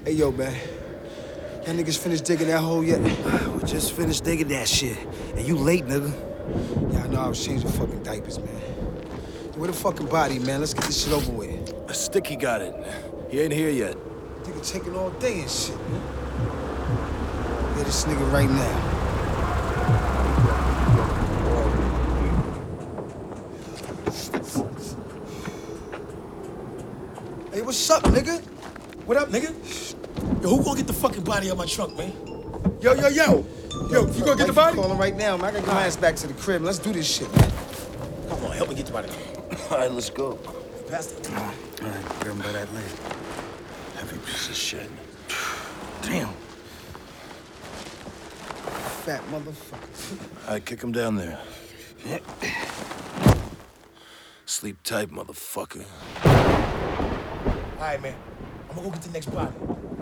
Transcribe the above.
Hey, yo, man. Y'all niggas finished digging that hole yet? We just finished digging that shit. And you late, nigga. Yeah, I know I was changing fucking diapers, man. Where the fucking body, man? Let's get this shit over with. Sticky got it. He ain't here yet. Nigga taking all day and shit, man. Get this nigga right now. Hey, what's up, nigga? What up, nigga? Yo, who gonna get the fucking body out my trunk, man? Yo, you gonna get the body? Calling right now, man. I gotta get my ass back to the crib. Let's do this shit, man. Come on, help me get the body. All right, let's go. Pass it. All right, grab him by that leg. Heavy piece of shit. Damn. Fat motherfucker. All right, kick him down there. Sleep tight, motherfucker. All right, man. I'm gonna go get the next body.